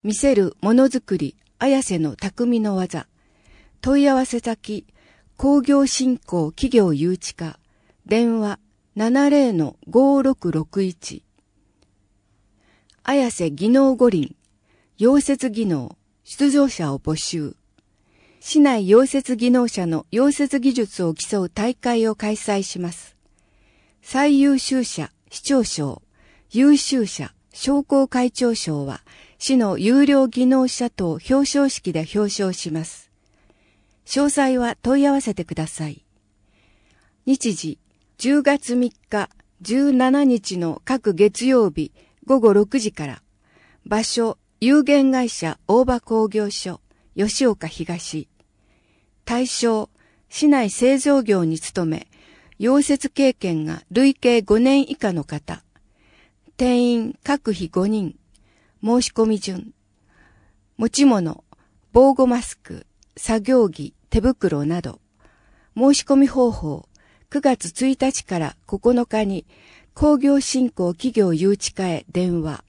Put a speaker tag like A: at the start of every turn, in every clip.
A: 見せるものづくり、綾瀬の匠の技。問い合わせ先、工業振興企業誘致課。電話 70-5661。綾瀬技能五輪。溶接技能、出場者を募集。市内溶接技能者の溶接技術を競う大会を開催します。最優秀者、市長賞、優秀者、商工会長賞は、市の有料技能者等表彰式で表彰します。詳細は問い合わせてください。日時、10月3日、17日の各月曜日午後6時から。場所、有限会社大場工業所、吉岡東。対象、市内製造業に勤め、溶接経験が累計5年以下の方。定員各費5人。申し込み順。持ち物、防護マスク、作業着、手袋など。申し込み方法、9月1日から9日に工業振興企業誘致課へ電話。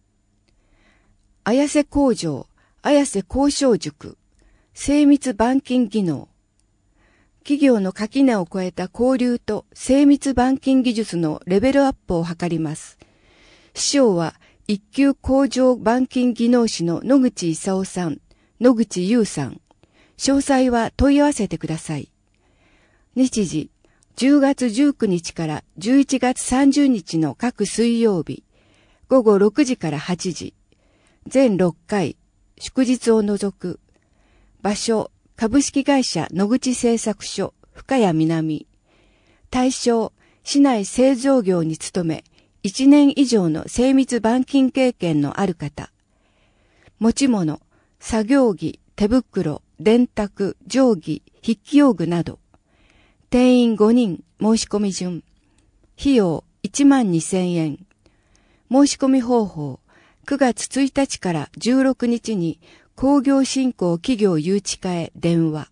A: 綾瀬工場、綾瀬工商塾、精密板金技能。企業の垣根を越えた交流と精密板金技術のレベルアップを図ります。師匠は一級工場板金技能士の野口勲さん、野口優さん。詳細は問い合わせてください。日時、10月19日から11月30日の各水曜日、午後6時から8時。全6回、祝日を除く。場所、株式会社野口製作所、深谷南。対象、市内製造業に勤め、1年以上の精密板金経験のある方。持ち物、作業着、手袋、電卓、定規、筆記用具など。定員5人、申し込み順。費用12,000円。申し込み方法、9月1日から16日に工業振興企業誘致課へ電話。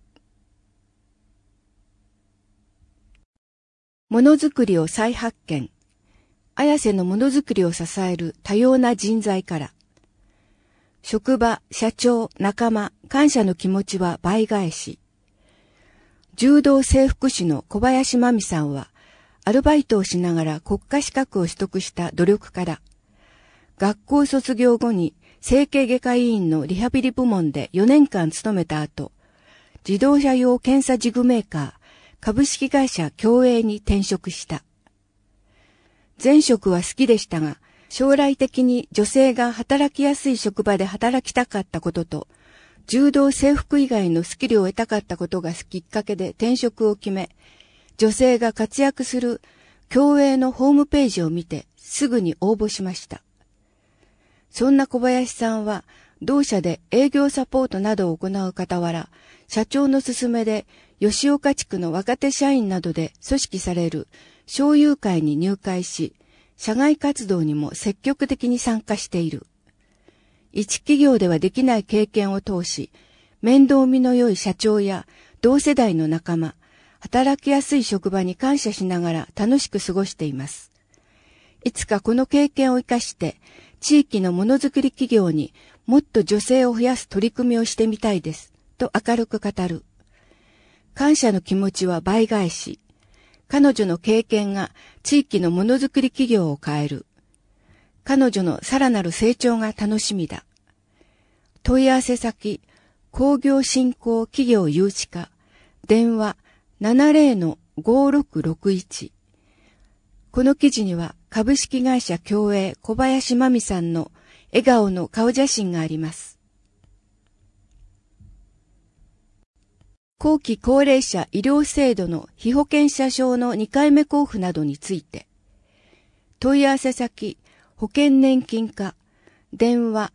A: ものづくりを再発見。綾瀬のものづくりを支える多様な人材から。職場、社長、仲間、感謝の気持ちは倍返し。柔道整復師の小林真美さんは、アルバイトをしながら国家資格を取得した努力家だ。学校卒業後に整形外科医院のリハビリ部門で4年間勤めた後、自動車用検査事具メーカー株式会社共栄に転職した。前職は好きでしたが、将来的に女性が働きやすい職場で働きたかったことと、柔道整復以外のスキルを得たかったことがきっかけで転職を決め、女性が活躍する共栄のホームページを見てすぐに応募しました。そんな小林さんは、同社で営業サポートなどを行う傍ら、社長の勧めで吉岡地区の若手社員などで組織される商友会に入会し、社外活動にも積極的に参加している。一企業ではできない経験を通し、面倒見の良い社長や同世代の仲間、働きやすい職場に感謝しながら楽しく過ごしています。いつかこの経験を生かして、地域のものづくり企業にもっと女性を増やす取り組みをしてみたいです、と明るく語る。感謝の気持ちは倍返し。彼女の経験が地域のものづくり企業を変える。彼女のさらなる成長が楽しみだ。問い合わせ先、工業振興企業誘致課、電話 70-5661。この記事には株式会社共栄小林真美さんの笑顔の顔写真があります。後期高齢者医療制度の被保険者証の2回目交付などについて、問い合わせ先、保険年金課、電話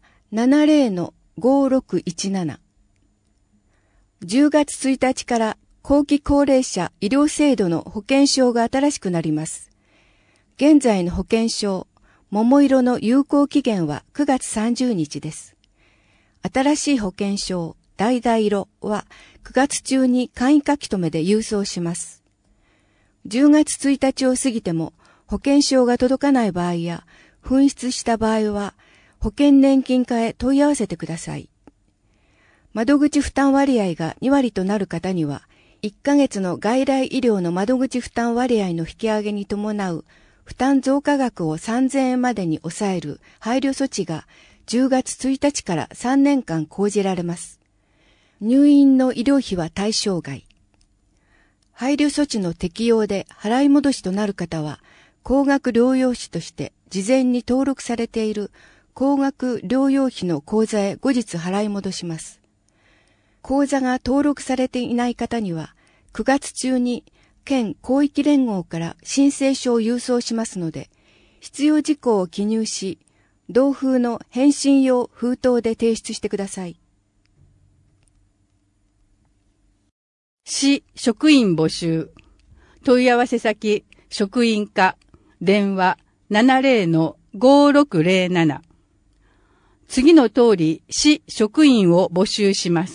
A: 70-5617。10月1日から後期高齢者医療制度の保険証が新しくなります。現在の保険証、桃色の有効期限は9月30日です。新しい保険証、橙色は9月中に簡易書き留めで郵送します。10月1日を過ぎても保険証が届かない場合や紛失した場合は、 保険年金課へ問い合わせてください。窓口負担割合が2割となる方には、1ヶ月の外来医療の窓口負担割合の引き上げに伴う負担増加額を3000円までに抑える配慮措置が10月1日から3年間講じられます。入院の医療費は対象外。配慮措置の適用で払い戻しとなる方は、高額療養費として事前に登録されている高額療養費の口座へ後日払い戻します。口座が登録されていない方には、9月中に県広域連合から申請書を郵送しますので、必要事項を記入し、同封の返信用封筒で提出してください。
B: 市職員募集。問い合わせ先、職員課、電話 70-5607。次の通り、市職員を募集します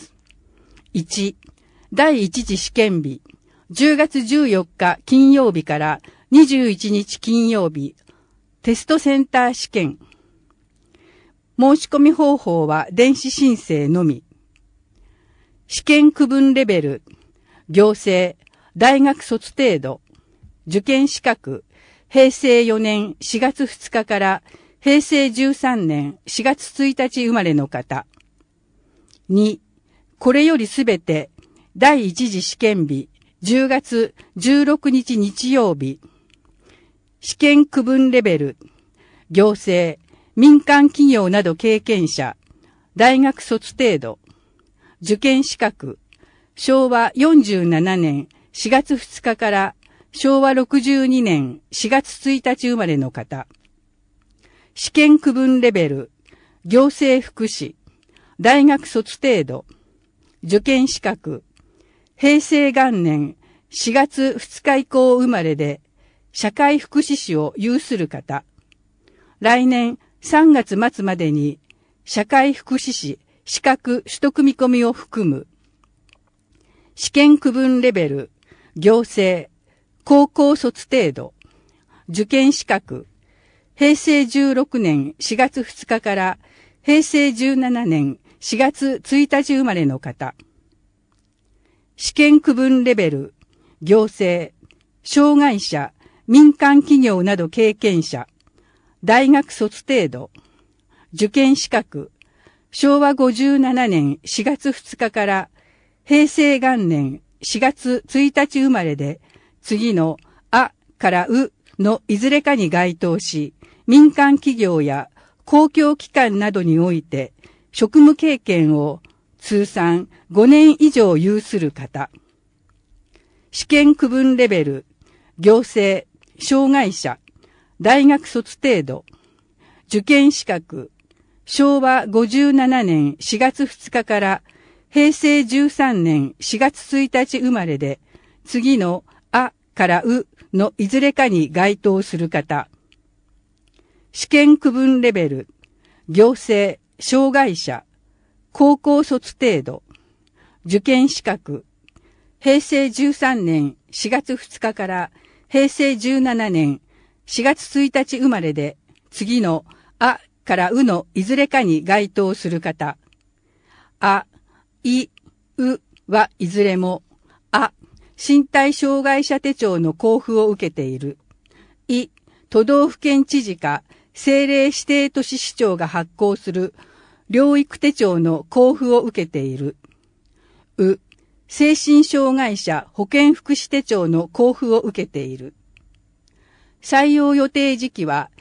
B: 。1、第一次試験日、10月14日金曜日から21日金曜日、テストセンター試験。申し込み方法は電子申請のみ。試験区分レベル、行政、大学卒程度、受験資格、平成4年4月2日から平成13年4月1日生まれの方。2、これよりすべて第一次試験日10月16日日曜日。試験区分レベル、行政、民間企業など経験者、大学卒程度、受験資格、昭和47年4月2日から昭和62年4月1日生まれの方。試験区分レベル、行政福祉、大学卒程度、受験資格、平成元年4月2日以降生まれで、社会福祉士を有する方。来年3月末までに、社会福祉士資格取得見込みを含む。試験区分レベル、行政、高校卒程度、受験資格、平成16年4月2日から平成17年4月1日生まれの方。試験区分レベル、行政、障害者、民間企業など経験者、大学卒程度、受験資格、昭和57年4月2日から平成元年4月1日生まれで、次のあからうのいずれかに該当し、民間企業や公共機関などにおいて職務経験を通算5年以上有する方。試験区分レベル、行政、障害者、大学卒程度、受験資格、昭和57年4月2日から平成13年4月1日生まれで、次のあからうのいずれかに該当する方。試験区分レベル、行政、障害者、高校卒程度、受験資格、平成13年4月2日から平成17年4月1日生まれで、次のあからうのいずれかに該当する方。あ、い、うはいずれも、あ、身体障害者手帳の交付を受けている。い、都道府県知事か政令指定都市市長が発行する療育手帳の交付を受けている。う、精神障害者保健福祉手帳の交付を受けている。採用予定時期は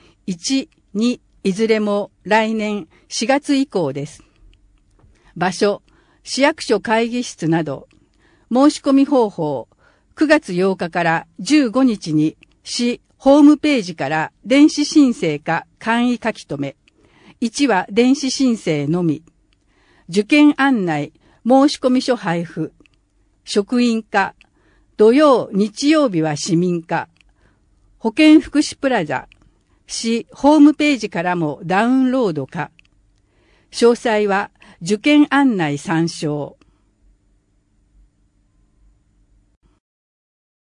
B: 1、2、いずれも来年4月以降です。場所、市役所会議室など、申し込み方法、9月8日から15日に市ホームページから電子申請か簡易書き留め、1は電子申請のみ、受験案内、申し込み書配布、職員課、土曜、日曜日は市民課、保健福祉プラザ、市ホームページからもダウンロードか。詳細は受験案内参照。